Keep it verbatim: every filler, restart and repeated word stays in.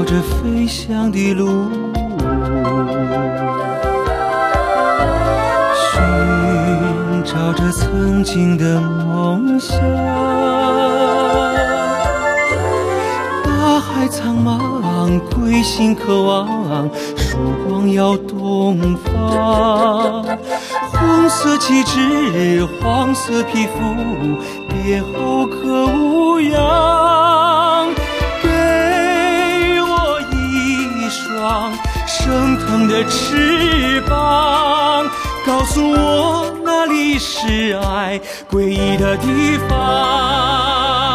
着飞翔的路，寻找着曾经的梦想。大海苍茫，归心渴望，曙光耀东方。红色旗帜，黄色皮肤，别后可无恙。给我一双升腾的翅膀，告诉我哪里是爱归依的地方。